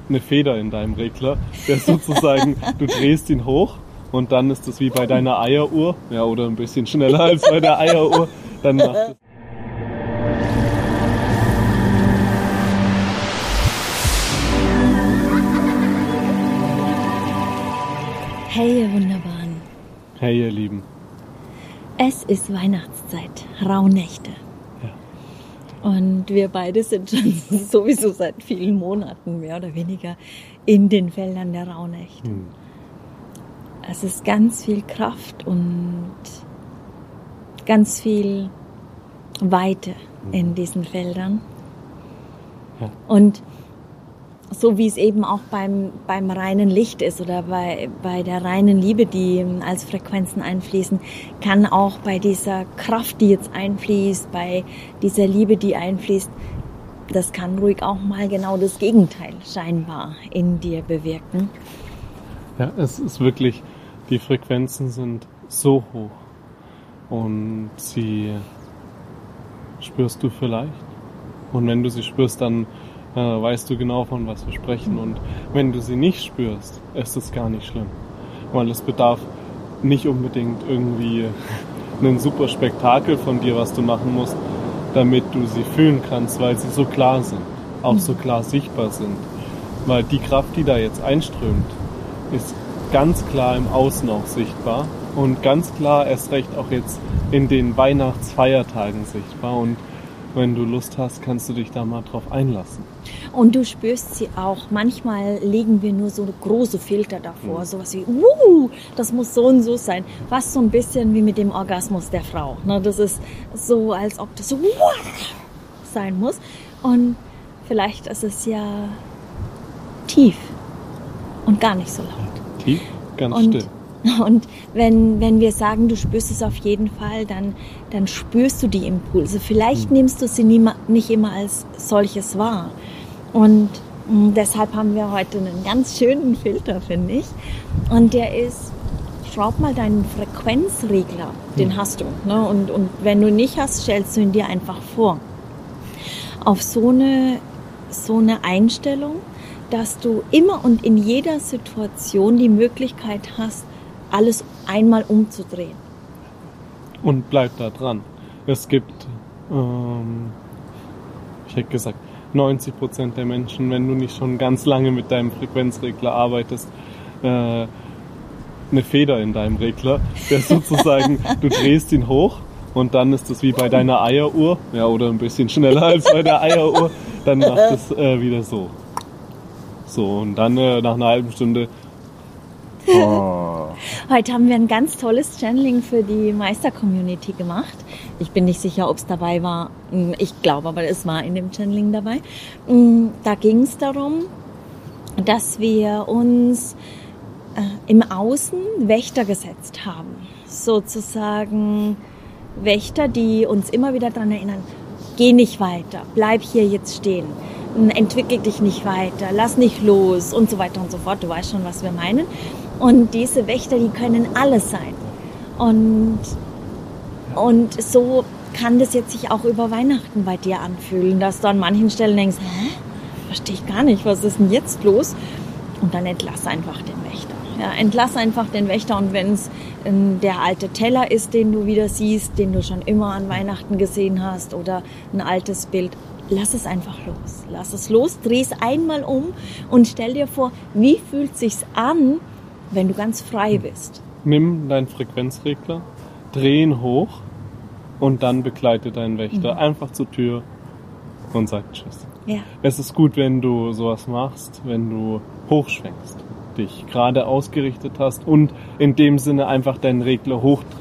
eine Feder in deinem Regler, der sozusagen, du drehst ihn hoch und dann ist das wie bei deiner Eieruhr, ja, oder ein bisschen schneller als bei der Eieruhr, dann macht es. Hey, ihr Wunderbaren. Hey, ihr Lieben. Es ist Weihnachtszeit, Rauhnächte. Ja. Und wir beide sind schon sowieso seit vielen Monaten mehr oder weniger in den Feldern der Rauhnächte. Es ist ganz viel Kraft und ganz viel Weite in diesen Feldern. Ja. Und so wie es eben auch beim reinen Licht ist oder bei der reinen Liebe, die als Frequenzen einfließen, kann auch bei dieser Kraft, die jetzt einfließt, bei dieser Liebe, die einfließt, das kann ruhig auch mal genau das Gegenteil scheinbar in dir bewirken. Ja, es ist wirklich, die Frequenzen sind so hoch und sie spürst du vielleicht. Und wenn du sie spürst, dann weißt du genau, von was wir sprechen. Und wenn du sie nicht spürst, ist es gar nicht schlimm. Weil es bedarf nicht unbedingt irgendwie einen super Spektakel von dir, was du machen musst, damit du sie fühlen kannst, weil sie so klar sind, auch so klar sichtbar sind. Weil die Kraft, die da jetzt einströmt, ist ganz klar im Außen auch sichtbar und ganz klar erst recht auch jetzt in den Weihnachtsfeiertagen sichtbar. Und wenn du Lust hast, kannst du dich da mal drauf einlassen. Und du spürst sie auch. Manchmal legen wir nur so große Filter davor. Sowas wie, das muss so und so sein. Fast so ein bisschen wie mit dem Orgasmus der Frau. Das ist so, als ob das so sein muss. Und vielleicht ist es ja tief und gar nicht so laut. Tief, ganz still. Und wenn wir sagen, du spürst es auf jeden Fall, dann spürst du die Impulse. Vielleicht nimmst du sie nicht immer als solches wahr. Und deshalb haben wir heute einen ganz schönen Filter, finde ich. Und der ist, schraub mal deinen Frequenzregler, den hast du. Ne? Und wenn du ihn nicht hast, stellst du ihn dir einfach vor. Auf so eine Einstellung, dass du immer und in jeder Situation die Möglichkeit hast, alles einmal umzudrehen. Und bleib da dran. Es gibt, ich hätte gesagt, 90% der Menschen, wenn du nicht schon ganz lange mit deinem Frequenzregler arbeitest, eine Feder in deinem Regler, der sozusagen, du drehst ihn hoch und dann ist das wie bei deiner Eieruhr, ja, oder ein bisschen schneller als bei der Eieruhr, dann macht es wieder so. So, und dann nach einer halben Stunde. Heute haben wir ein ganz tolles Channeling für die Meister-Community gemacht. Ich bin nicht sicher, ob es dabei war. Ich glaube aber, es war in dem Channeling dabei. Da ging es darum, dass wir uns im Außen Wächter gesetzt haben. Sozusagen Wächter, die uns immer wieder daran erinnern, geh nicht weiter, bleib hier jetzt stehen. Entwickel dich nicht weiter, lass nicht los und so weiter und so fort. Du weißt schon, was wir meinen. Und diese Wächter, die können alles sein. Und so kann das jetzt sich auch über Weihnachten bei dir anfühlen, dass du an manchen Stellen denkst, verstehe ich gar nicht, was ist denn jetzt los? Und dann entlass einfach den Wächter. Ja, entlass einfach den Wächter. Und wenn es der alte Teller ist, den du wieder siehst, den du schon immer an Weihnachten gesehen hast oder ein altes Bild, lass es einfach los. Lass es los, dreh es einmal um und stell dir vor, wie fühlt es sich an, wenn du ganz frei bist. Nimm deinen Frequenzregler, dreh ihn hoch und dann begleite deinen Wächter einfach zur Tür und sag Tschüss. Ja. Es ist gut, wenn du sowas machst, wenn du hochschwenkst, dich gerade ausgerichtet hast und in dem Sinne einfach deinen Regler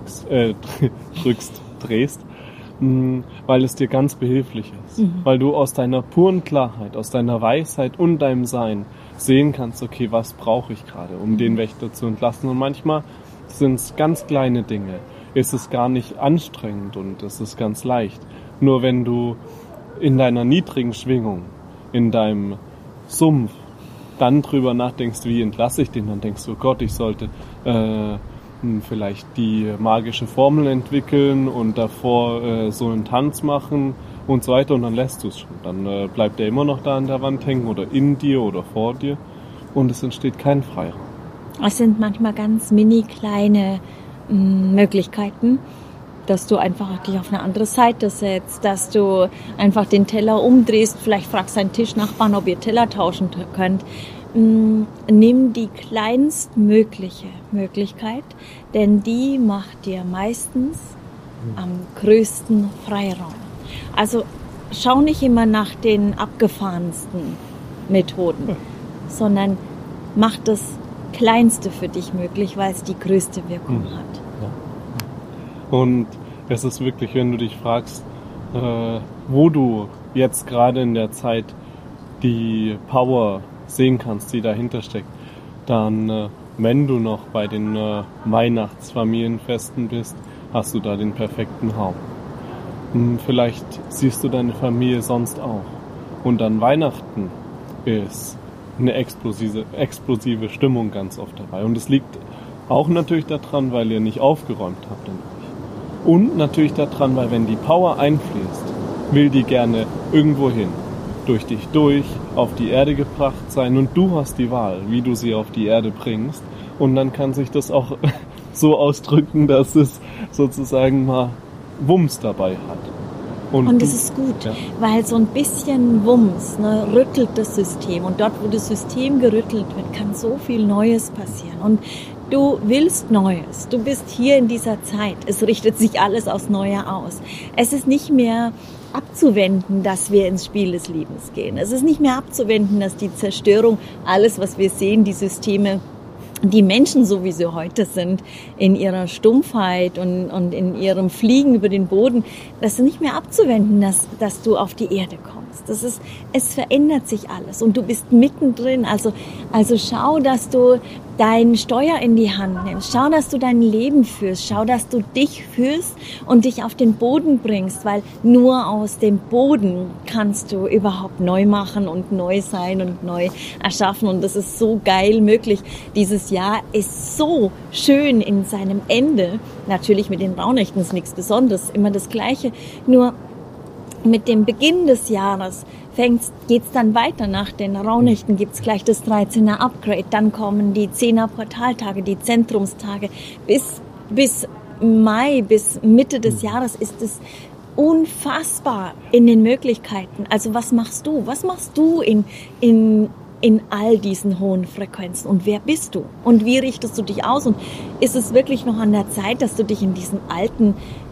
drehst, weil es dir ganz behilflich ist. Weil du aus deiner puren Klarheit, aus deiner Weisheit und deinem Sein sehen kannst, okay, was brauche ich gerade, um den Wächter zu entlassen. Und manchmal sind es ganz kleine Dinge. Ist es gar nicht anstrengend und es ist ganz leicht. Nur wenn du in deiner niedrigen Schwingung, in deinem Sumpf, dann drüber nachdenkst, wie entlasse ich den, dann denkst du, oh Gott, ich sollte vielleicht die magische Formel entwickeln und davor so einen Tanz machen und so weiter und dann lässt du es schon. Dann bleibt er immer noch da an der Wand hängen oder in dir oder vor dir und es entsteht kein Freiraum. Es sind manchmal ganz mini kleine Möglichkeiten, dass du einfach dich auf eine andere Seite setzt, dass du einfach den Teller umdrehst, vielleicht fragst deinen Tischnachbarn, ob ihr Teller tauschen könnt. Nimm die kleinstmögliche Möglichkeit, denn die macht dir meistens am größten Freiraum. Also schau nicht immer nach den abgefahrensten Methoden, sondern mach das Kleinste für dich möglich, weil es die größte Wirkung hat. Und es ist wirklich, wenn du dich fragst, wo du jetzt gerade in der Zeit die Power sehen kannst, die dahinter steckt, dann, wenn du noch bei den Weihnachtsfamilienfesten bist, hast du da den perfekten Raum. Vielleicht siehst du deine Familie sonst auch. Und an Weihnachten ist eine explosive Stimmung ganz oft dabei. Und es liegt auch natürlich daran, weil ihr nicht aufgeräumt habt in euch. Und natürlich daran, weil wenn die Power einfließt, will die gerne irgendwo hin. Durch dich durch, auf die Erde gebracht sein. Und du hast die Wahl, wie du sie auf die Erde bringst. Und dann kann sich das auch so ausdrücken, dass es sozusagen mal Wumms dabei hat. Und das ist gut, weil so ein bisschen Wumms rüttelt das System. Und dort, wo das System gerüttelt wird, kann so viel Neues passieren. Und du willst Neues. Du bist hier in dieser Zeit. Es richtet sich alles aufs Neue aus. Es ist nicht mehr abzuwenden, dass wir ins Spiel des Lebens gehen. Es ist nicht mehr abzuwenden, dass die Zerstörung, alles, was wir sehen, die Systeme, die Menschen, so wie sie heute sind, in ihrer Stumpfheit und in ihrem Fliegen über den Boden, das ist nicht mehr abzuwenden, dass du auf die Erde kommst. Es verändert sich alles und du bist mittendrin. Also schau, dass du dein Steuer in die Hand nimmst. Schau, dass du dein Leben führst. Schau, dass du dich führst und dich auf den Boden bringst, weil nur aus dem Boden kannst du überhaupt neu machen und neu sein und neu erschaffen. Und das ist so geil möglich. Dieses Jahr ist so schön in seinem Ende. Natürlich mit den Rauhnächten ist nichts Besonderes, immer das Gleiche. Nur mit dem Beginn des Jahres geht's dann weiter. Nach den Rauhnächten gibt's gleich das 13er Upgrade. Dann kommen die 10er Portaltage, die Zentrumstage. Bis Mai, bis Mitte des Jahres ist es unfassbar in den Möglichkeiten. Also was machst du? Was machst du in all diesen hohen Frequenzen? Und wer bist du? Und wie richtest du dich aus? Und ist es wirklich noch an der Zeit, dass du dich in diesen alten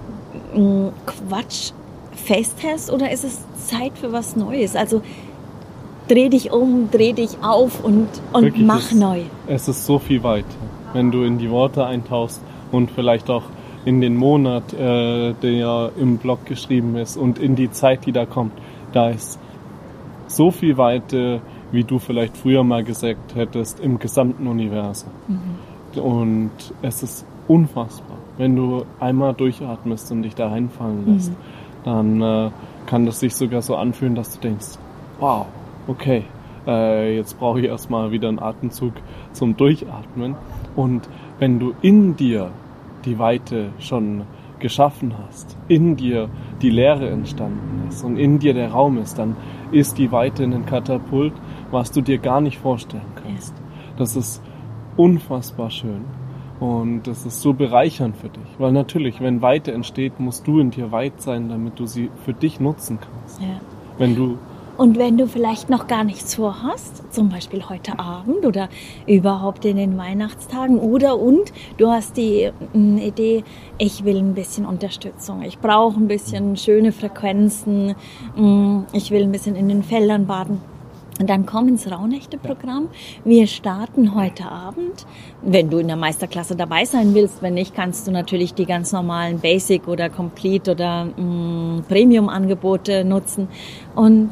Quatsch festhältst, oder ist es Zeit für was Neues? Also dreh dich um, dreh dich auf und wirklich, mach neu. Es ist so viel weiter, wenn du in die Worte eintauchst und vielleicht auch in den Monat, der im Blog geschrieben ist, und in die Zeit, die da kommt. Da ist so viel weiter, wie du vielleicht früher mal gesagt hättest, im gesamten Universum. Und es ist unfassbar, wenn du einmal durchatmest und dich da reinfallen lässt. Dann kann das sich sogar so anfühlen, dass du denkst, wow, okay, jetzt brauche ich erstmal wieder einen Atemzug zum Durchatmen. Und wenn du in dir die Weite schon geschaffen hast, in dir die Leere entstanden ist und in dir der Raum ist, dann ist die Weite ein Katapult, was du dir gar nicht vorstellen kannst. Das ist unfassbar schön. Und das ist so bereichernd für dich. Weil natürlich, wenn Weite entsteht, musst du in dir weit sein, damit du sie für dich nutzen kannst. Ja. Und wenn du vielleicht noch gar nichts vorhast, zum Beispiel heute Abend oder überhaupt in den Weihnachtstagen und du hast die Idee, ich will ein bisschen Unterstützung, ich brauche ein bisschen schöne Frequenzen, ich will ein bisschen in den Feldern baden. Und dann komm ins Rauhnächte-Programm. Wir starten heute Abend. Wenn du in der Meisterklasse dabei sein willst, wenn nicht, kannst du natürlich die ganz normalen Basic oder Complete oder Premium-Angebote nutzen. Und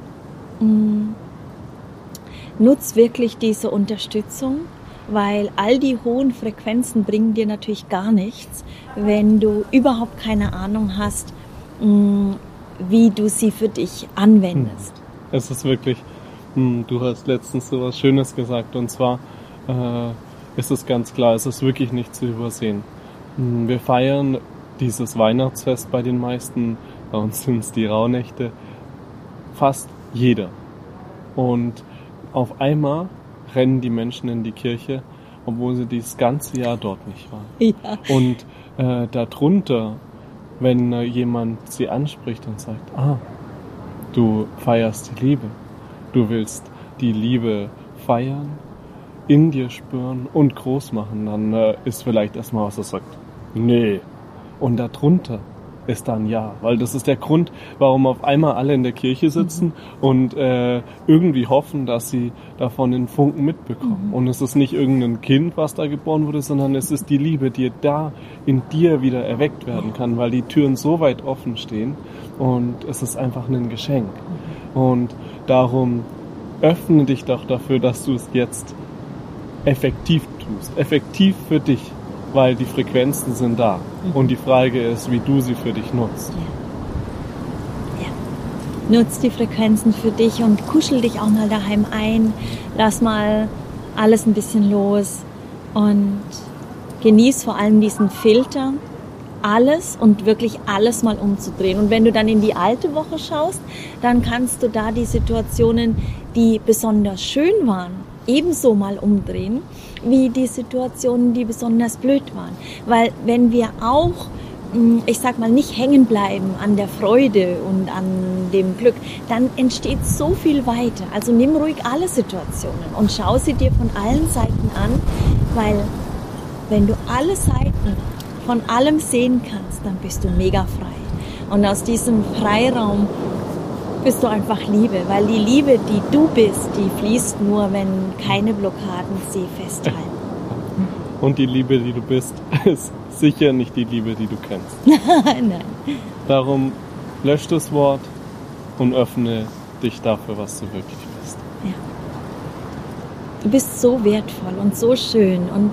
nutz wirklich diese Unterstützung, weil all die hohen Frequenzen bringen dir natürlich gar nichts, wenn du überhaupt keine Ahnung hast, wie du sie für dich anwendest. Es ist wirklich... Du hast letztens so was Schönes gesagt, und zwar ist es ganz klar, es ist wirklich nicht zu übersehen. Wir feiern dieses Weihnachtsfest bei den meisten Bei uns sind es die Rauhnächte. Fast jeder. Und auf einmal rennen die Menschen in die Kirche, obwohl sie das ganze Jahr dort nicht waren. Ja. Und darunter, wenn jemand sie anspricht und sagt, du feierst die Liebe, du willst die Liebe feiern, in dir spüren und groß machen, dann ist vielleicht erstmal was, er sagt, nee. Und darunter ist dann ja, weil das ist der Grund, warum auf einmal alle in der Kirche sitzen und irgendwie hoffen, dass sie davon den Funken mitbekommen. Und es ist nicht irgendein Kind, was da geboren wurde, sondern es ist die Liebe, die da in dir wieder erweckt werden kann, weil die Türen so weit offen stehen und es ist einfach ein Geschenk. Und darum öffne dich doch dafür, dass du es jetzt effektiv tust, effektiv für dich. Weil die Frequenzen sind da. Und die Frage ist, wie du sie für dich nutzt. Ja. Nutz die Frequenzen für dich und kuschel dich auch mal daheim ein. Lass mal alles ein bisschen los und genieß vor allem diesen Filter, alles und wirklich alles mal umzudrehen. Und wenn du dann in die alte Woche schaust, dann kannst du da die Situationen, die besonders schön waren, ebenso mal umdrehen, wie die Situationen, die besonders blöd waren. Weil wenn wir auch, ich sag mal, nicht hängen bleiben an der Freude und an dem Glück, dann entsteht so viel weiter. Also nimm ruhig alle Situationen und schau sie dir von allen Seiten an, weil wenn du alle Seiten von allem sehen kannst, dann bist du mega frei. Und aus diesem Freiraum bist du einfach Liebe, weil die Liebe, die du bist, die fließt nur, wenn keine Blockaden sie festhalten. Und die Liebe, die du bist, ist sicher nicht die Liebe, die du kennst. Nein. Darum lösch das Wort und öffne dich dafür, was du wirklich bist. Ja. Du bist so wertvoll und so schön und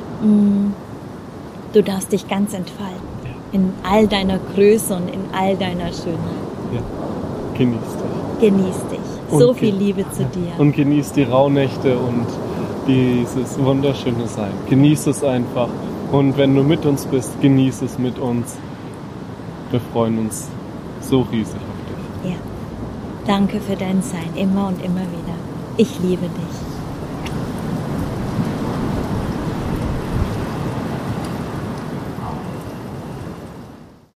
du darfst dich ganz entfalten. Ja. In all deiner Größe und in all deiner Schönheit. Ja. Genieß dich. Genieß dich. Und so viel Liebe zu dir. Und genieß die Rauhnächte und dieses wunderschöne Sein. Genieß es einfach. Und wenn du mit uns bist, genieß es mit uns. Wir freuen uns so riesig auf dich. Ja. Danke für dein Sein, immer und immer wieder. Ich liebe dich.